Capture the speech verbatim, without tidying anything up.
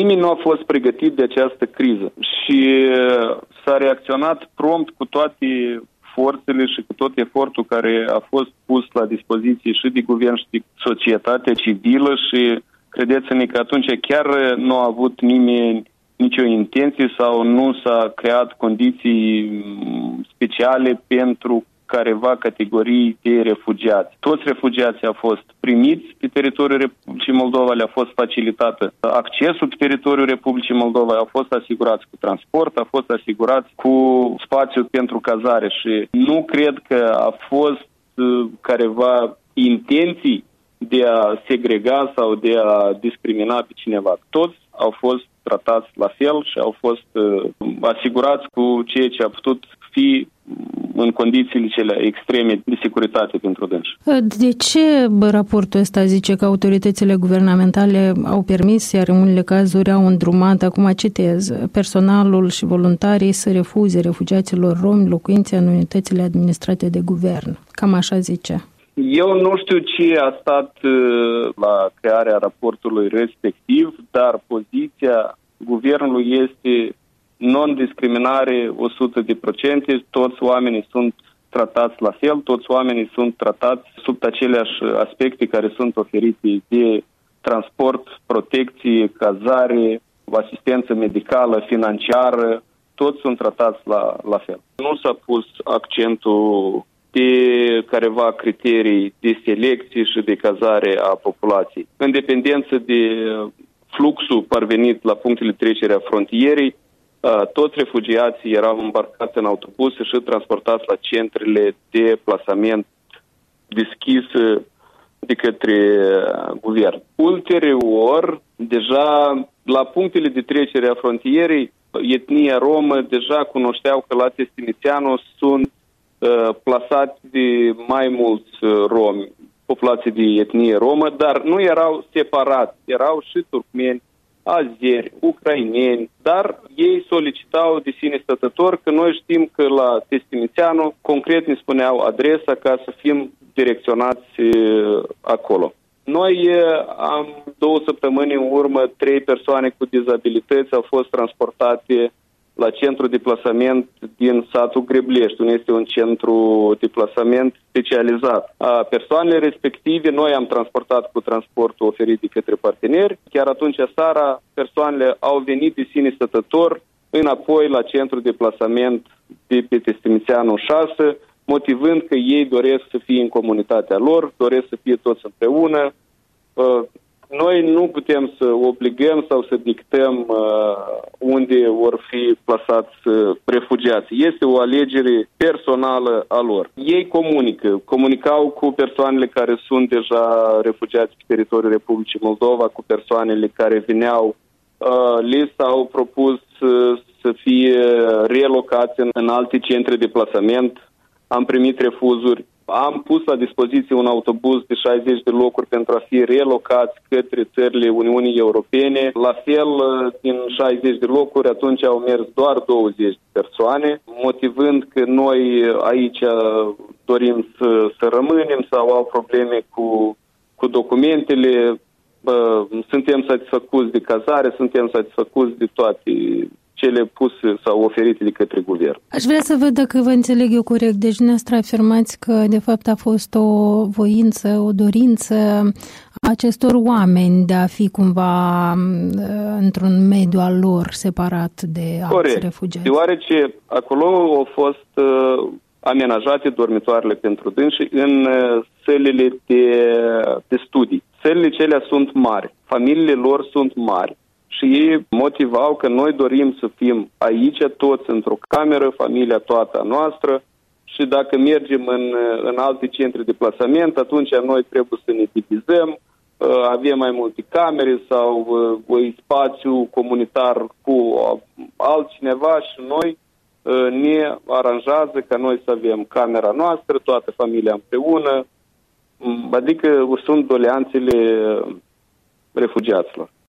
Nimeni nu a fost pregătit de această criză și s-a reacționat prompt cu toate forțele și cu tot efortul care a fost pus la dispoziție și de guvern și de societatea civilă și credeți-ne că atunci chiar nu a avut nimeni nicio intenție sau nu s-a creat condiții speciale pentru careva categorii de refugiați. Toți refugiații au fost primiți pe teritoriul Republicii Moldova, le-a fost facilitată accesul pe teritoriul Republicii Moldova, au fost asigurați cu transport, au fost asigurați cu spațiu pentru cazare și nu cred că a fost uh, careva intenții de a segrega sau de a discrimina pe cineva. Toți au fost tratați la fel și au fost uh, asigurați cu ceea ce a putut fi în condițiile cele extreme de securitate pentru dânsi. De ce raportul ăsta zice că autoritățile guvernamentale au permis, iar în unele cazuri au îndrumat, acum citez, personalul și voluntarii să refuze refugiaților romi locuințe în unitățile administrate de guvern? Cam așa zice. Eu nu știu ce a stat la crearea raportului respectiv, dar poziția guvernului este non-discriminare o sută la sută, toți oamenii sunt tratați la fel, toți oamenii sunt tratați sub aceleași aspecte care sunt oferite de transport, protecție, cazare, asistență medicală, financiară, toți sunt tratați la, la fel. Nu s-a pus accentul pe careva criterii de selecție și de cazare a populației. În dependență de fluxul parvenit la punctele trecerea frontierei, toți refugiații erau îmbarcați în autobuse și transportați la centrele de plasament deschise de către guvern. Ulterior, deja la punctele de trecere a frontierei, etnia romă deja cunoșteau că la Testinițeanu sunt uh, plasați de mai mulți romi, populații de etnie romă, dar nu erau separați, erau și turcmeni, azeri, ucraineni, dar ei solicitau de sine stătător că noi știm că la Testinițeanu concret ne spuneau adresa ca să fim direcționați acolo. Noi am două săptămâni în urmă, trei persoane cu dizabilități au fost transportate la centru de plasament din satul Greblești, unde este un centru de plasament specializat. Persoanele respective noi am transportat cu transportul oferit de către parteneri. Chiar atunci seara persoanele au venit de sine stătător înapoi la centru de plasament de pe Testinițeanu șase, motivând că ei doresc să fie în comunitatea lor, doresc să fie toți împreună. Noi nu putem să obligăm sau să dictăm uh, unde vor fi plasați uh, refugiații. Este o alegere personală a lor. Ei comunică, comunicau cu persoanele care sunt deja refugiați pe teritoriul Republicii Moldova, cu persoanele care veneau. Uh, li s-au propus uh, să fie relocați în, în alte centre de plasament. Am primit refuzuri. Am pus la dispoziție un autobuz de șaizeci de locuri pentru a fi relocați către țările Uniunii Europene. La fel, din șaizeci de locuri, atunci au mers doar douăzeci de persoane, motivând că noi aici dorim să, să rămânem sau au probleme cu, cu documentele. Suntem satisfăcuți de cazare, suntem satisfăcuți de toate cele puse sau oferite de către guvern. Aș vrea să văd dacă vă înțeleg eu corect. Deci dumneavoastră afirmați că de fapt a fost o voință, o dorință a acestor oameni de a fi cumva într-un mediu al lor separat de alți corect, refugiați. Deoarece acolo au fost uh, amenajate dormitoarele pentru dânsi în uh, sălile de, de studii. Sălile celea sunt mari, familiile lor sunt mari. Și ei motivau că noi dorim să fim aici toți într-o cameră, familia toată a noastră și dacă mergem în, în alte centre de plasament, atunci noi trebuie să ne divizăm, avem mai multe camere sau un spațiu comunitar cu altcineva și noi ne aranjează ca noi să avem camera noastră, toată familia împreună, adică sunt doleanțele refugiaților.